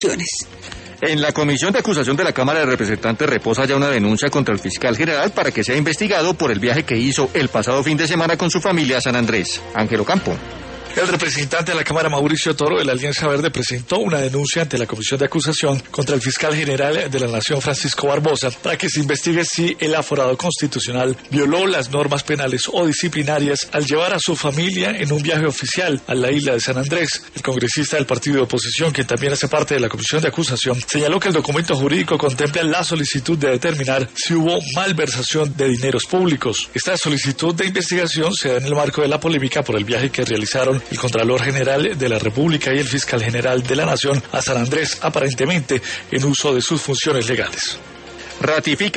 cuestiones. En la Comisión de Acusación de la Cámara de Representantes reposa ya una denuncia contra el fiscal general para que sea investigado por el viaje que hizo el pasado fin de semana con su familia a San Andrés. Ángelo Campo. El representante de la Cámara, Mauricio Toro, de la Alianza Verde, presentó una denuncia ante la Comisión de Acusación contra el fiscal general de la Nación, Francisco Barbosa, para que se investigue si el aforado constitucional violó las normas penales o disciplinarias al llevar a su familia en un viaje oficial a la isla de San Andrés. El congresista del partido de oposición, quien también hace parte de la Comisión de Acusación, señaló que el documento jurídico contempla la solicitud de determinar si hubo malversación de dineros públicos. Esta solicitud de investigación se da en el marco de la polémica por el viaje que realizaron el Contralor General de la República y el Fiscal General de la Nación a San Andrés, aparentemente en uso de sus funciones legales. Ratifica